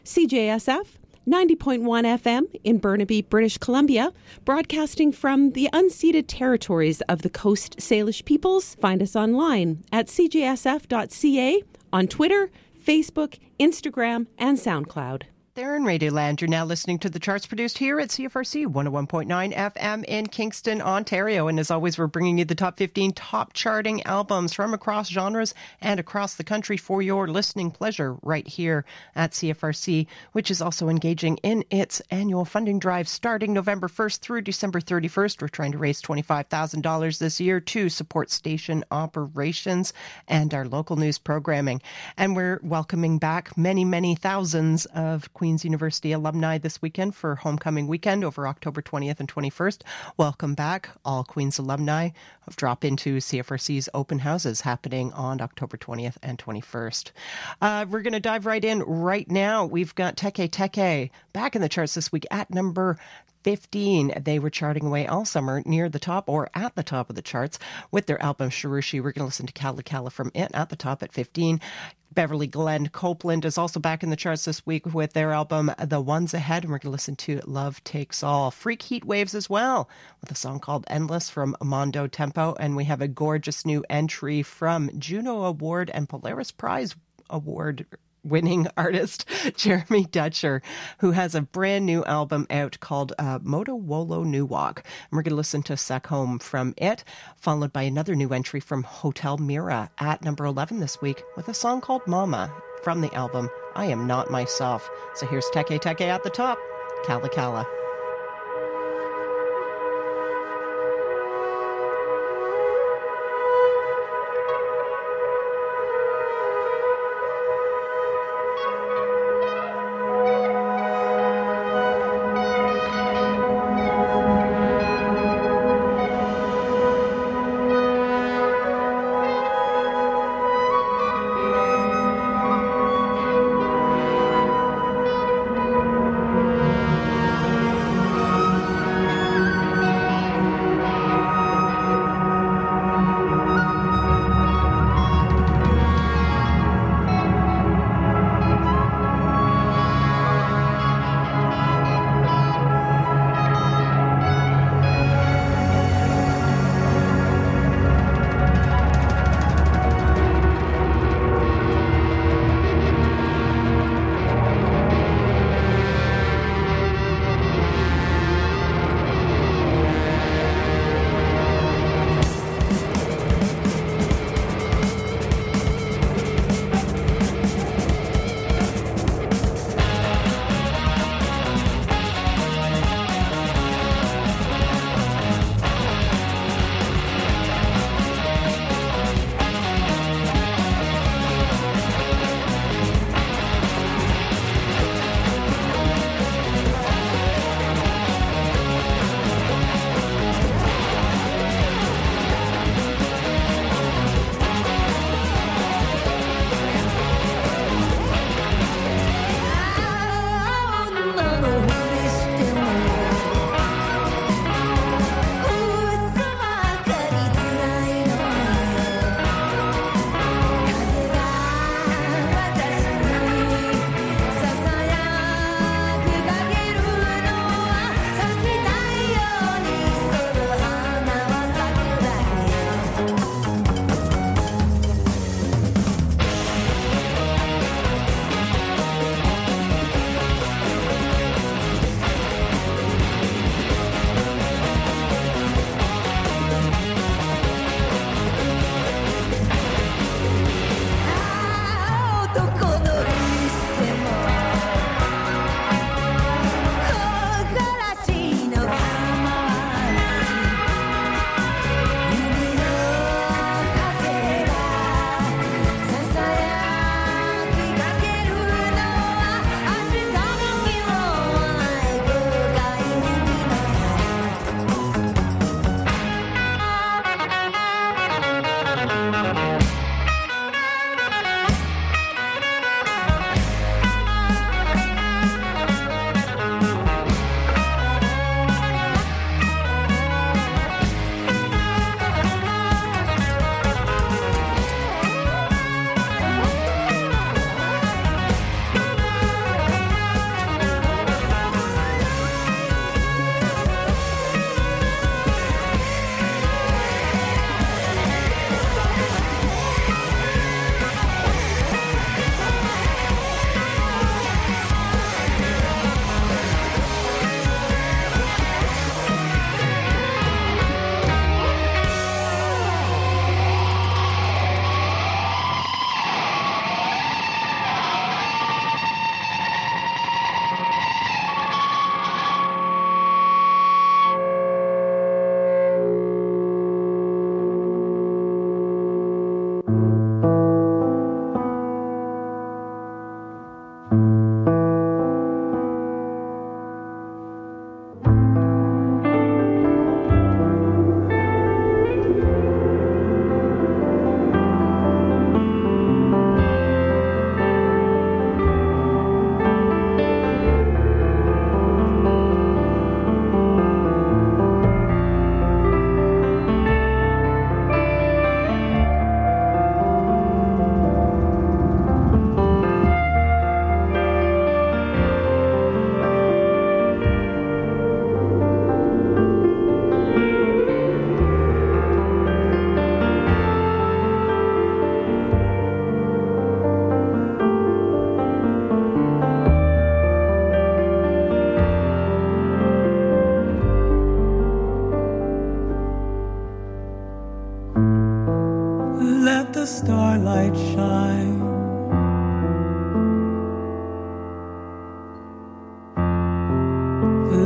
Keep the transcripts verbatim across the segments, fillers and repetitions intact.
C J S F ninety point one F M in Burnaby, British Columbia, broadcasting from the unceded territories of the Coast Salish peoples. Find us online at c j s f dot c a, on Twitter, Facebook, Instagram, and SoundCloud. There in Radioland, you're now listening to the charts produced here at C F R C one oh one point nine F M in Kingston, Ontario. And as always, we're bringing you the top fifteen top charting albums from across genres and across the country for your listening pleasure right here at C F R C, which is also engaging in its annual funding drive starting November first through December thirty-first. We're trying to raise twenty-five thousand dollars this year to support station operations and our local news programming. And we're welcoming back many, many thousands of Queen's University alumni this weekend for homecoming weekend over October twentieth and twenty-first. Welcome back, all Queen's alumni. Drop into C F R C's open houses happening on October twentieth and twenty-first. Uh, we're going to dive right in right now. We've got Teke Teke back in the charts this week at number fifteen. They were charting away all summer near the top or at the top of the charts with their album Sharushi. We're going to listen to Kala Kala from it at the top at fifteen. Beverly Glenn Copeland is also back in the charts this week with their album The Ones Ahead, and we're going to listen to Love Takes All. Freak Heat Waves as well, with a song called Endless from Mondo Tempo, and we have a gorgeous new entry from Juno Award and Polaris Prize Award winning artist Jeremy Dutcher, who has a brand new album out called uh, Moto Wolo New Walk. And we're going to listen to Sek Home from it, followed by another new entry from Hotel Mira at number eleven this week with a song called Mama from the album I Am Not Myself. So here's Teke Teke at the top, Kala Kala.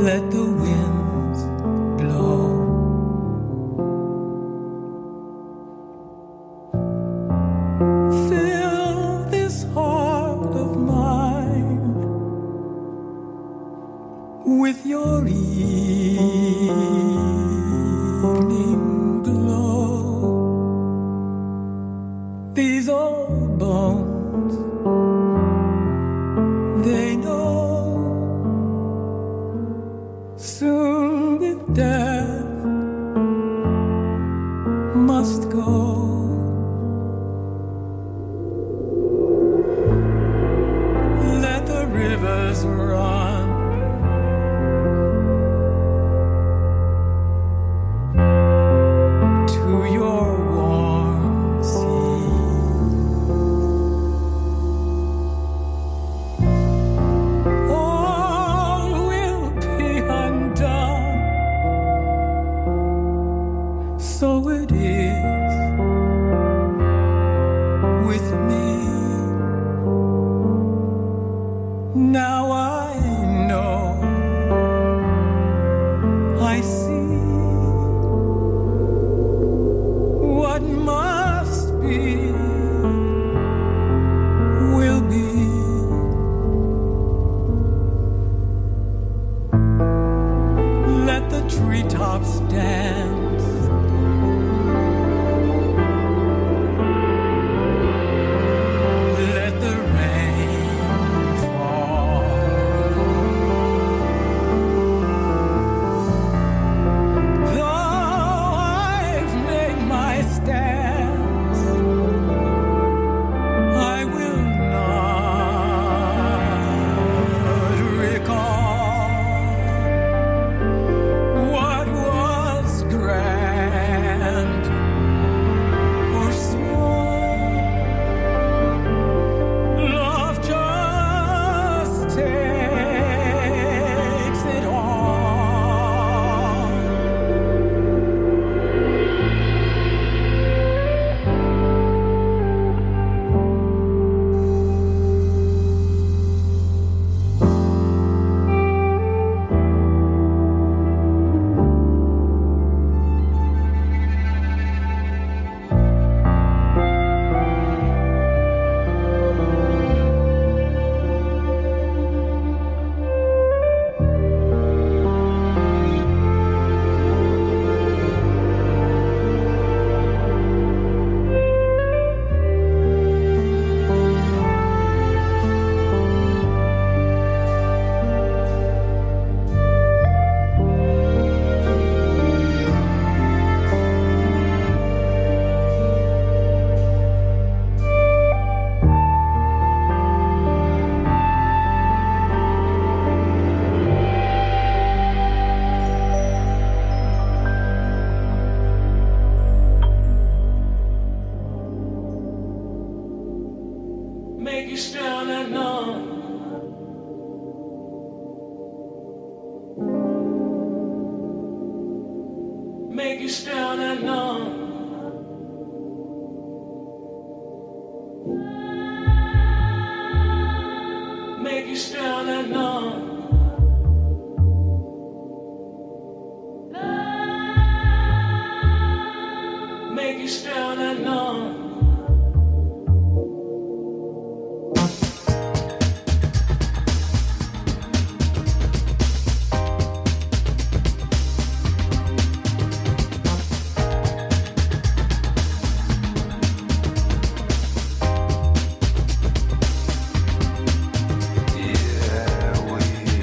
let the winds blow. Fill this heart of mine with your evening glow. These old bones, they know soon with death must go. Let the rivers run, to your warm sea. All will be undone, so it is with me. Now I know, I see what must be, will be. Let the treetops dance, let the rain fall. Though I've made my stance, I will not recall what was grand or small. Love just takes it all. Make you strong and numb. Make you strong and numb. Make you strong and numb. Make you strong and numb. Yeah, we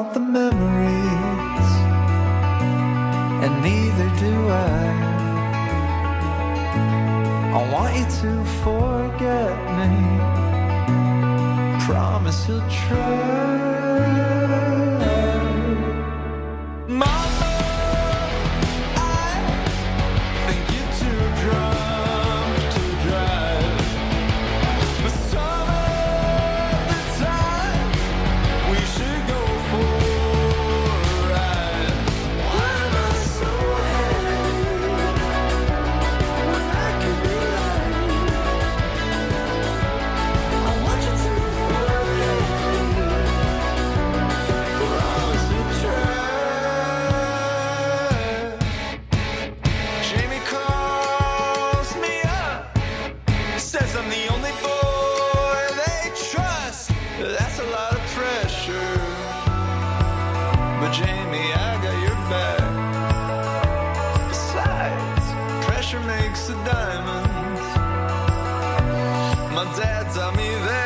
want the memories, and neither do I. I want you to forget me. Promise you'll try. Mama, I think you're too drunk to drive, but some of the time we should go for a ride. Why am I so heavy when I could be light? I want you to forget me. Promise you'll try. Jamie calls me up, says I'm the only boy they trust. That's a lot of pressure, but Jamie, I got your back. Besides, pressure makes a diamond. My dad taught me that.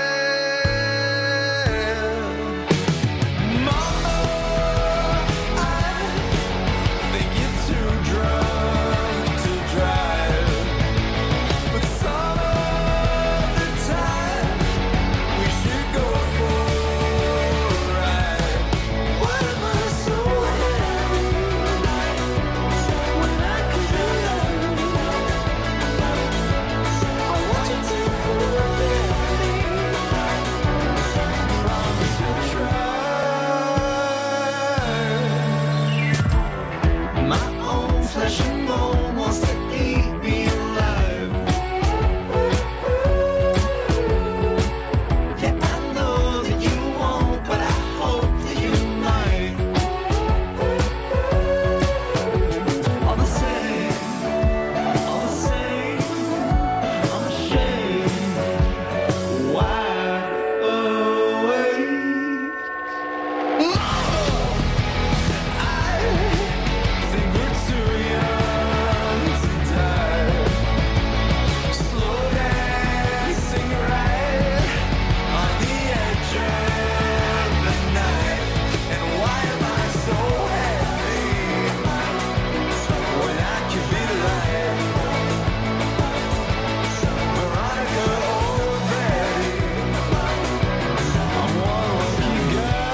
Mama, I think you're too drunk to drive, but some of the time we should go for a ride. Why am I so heavy when I could be light? I want you to forget me. Promise you'll try. My own flesh and bone wants to eat me alive. Yeah, I know that you won't, but I hope that you might. All the same, all the same, I'm ashamed. Wide awake. I think we're too young to die. Slow dancing right on the edge of the night. And why am I so heavy when I could be light? Veronica or Betty, I'm one lucky guy.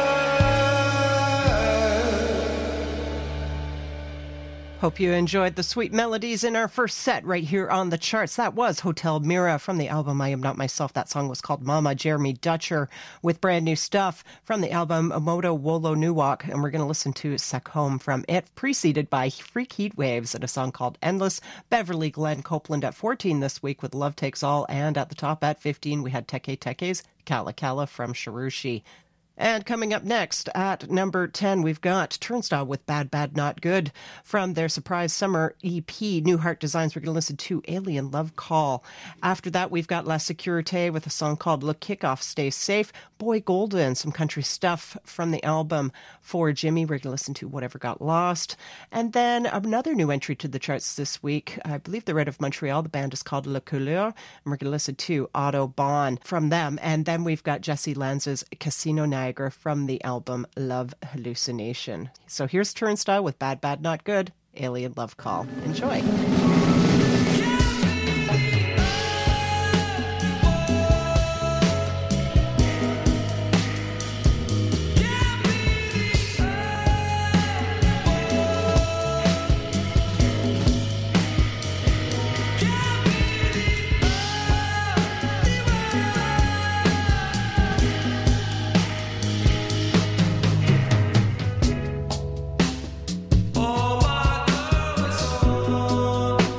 Hope you enjoyed the sweet melodies in our first set right here on the charts. That was Hotel Mira from the album I Am Not Myself. That song was called Mama. Jeremy Dutcher with brand new stuff from the album Moto Wolo Nuwak. And we're going to listen to Sek Home from it, preceded by Freak Heat Waves and a song called Endless. Beverly Glenn Copeland at fourteen this week with Love Takes All. And at the top at fifteen, we had Teke Teke's Kala Kala from Sharushi. And coming up next at number ten, we've got Turnstile with Bad, Bad, Not Good from their surprise summer E P, New Heart Designs. We're going to listen to Alien Love Call. After that, we've got La Sécurité with a song called Le Kickoff, Stay Safe. Boy Golden, some country stuff from the album For Jimmy. We're going to listen to Whatever Got Lost. And then another new entry to the charts this week. I believe they're out of Montreal. The band is called Le Couleur. And we're going to listen to Autobahn from them. And then we've got Jesse Lanza's Casino Niagara from the album Love Hallucination. So here's Turnstile with Bad, Bad, Not Good, Alien Love Call. Enjoy. Oh my God, it's all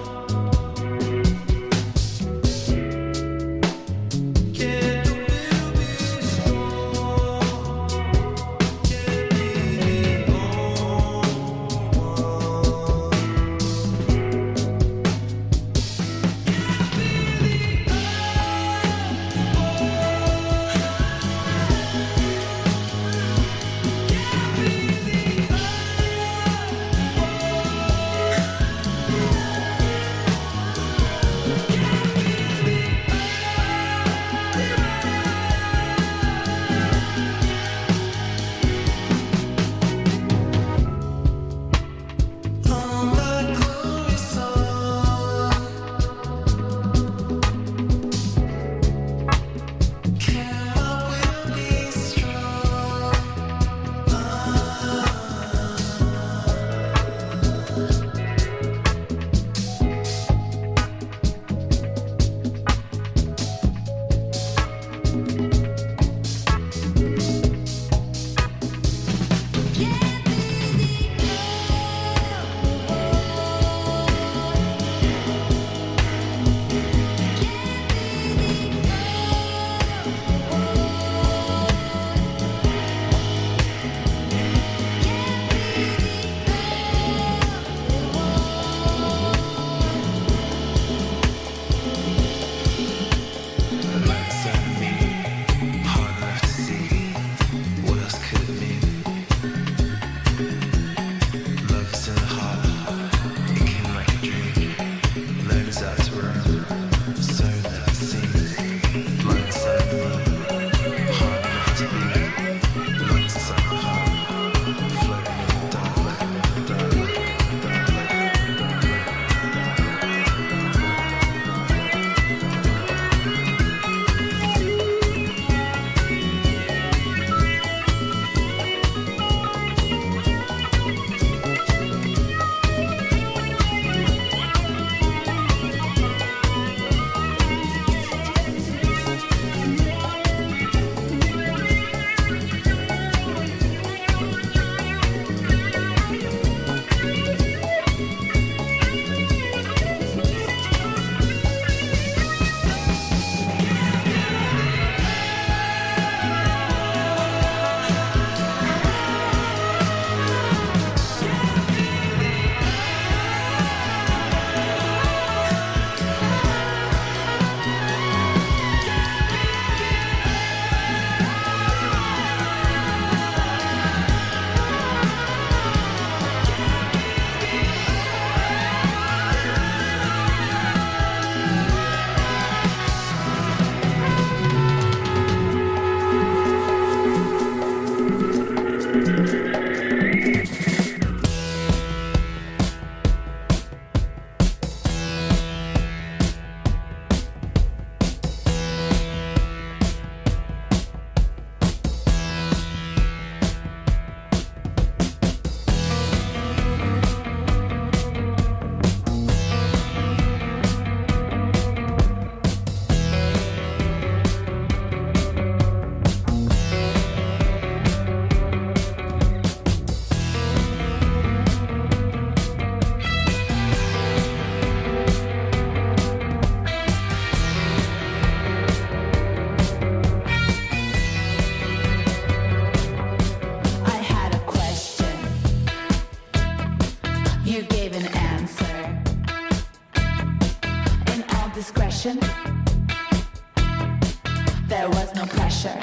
There was no pressure,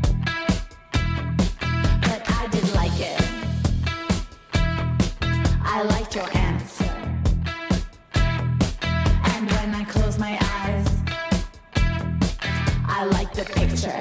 but I did like it. I liked your answer. And when I close my eyes, I like the picture.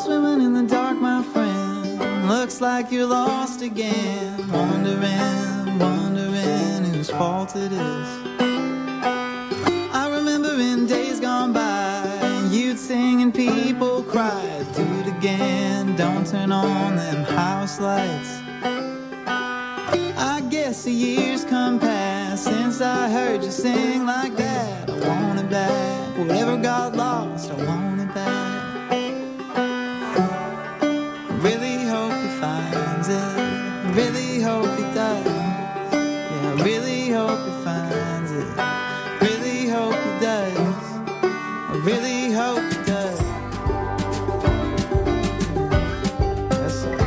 swimming in the dark, my friend. Looks like you're lost again. Wondering, wondering whose fault it is. I remember in days gone by, you'd sing and people cry. Do it again, don't turn on them house lights. I guess the years come past since I heard you sing like that. I want it back, whatever got lost, I want it back. Really hope he finds it, really hope he does. Yeah, I really hope he finds it, really hope he does. I really hope he does. Yes, sir.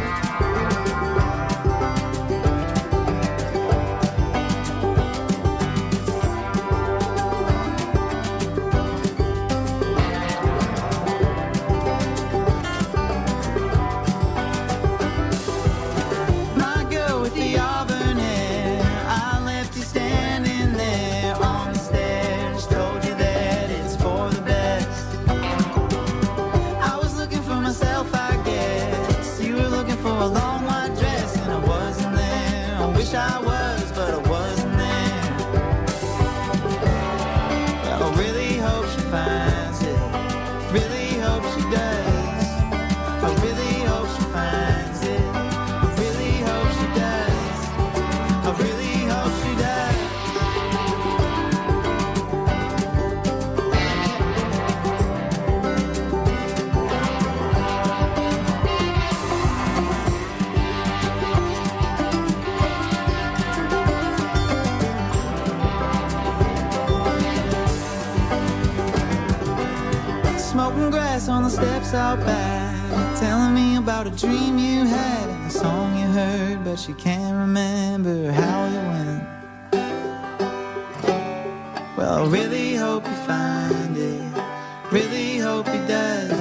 My girl with the auburn hair, I left you standing there on the stairs. Told you that it's for the best. I was looking for myself, I guess. You were looking for a long white dress, and I wasn't there. I wish I was, but I wasn't there. Well, I really hope she finds it. Really hope she does. I really hope she finds it. I really hope she does. I really hope she does. Smoking grass on the steps out back, telling me about a dream you had and a song you heard, but you can't remember how it went. Well, I really hope you find it, really hope he does.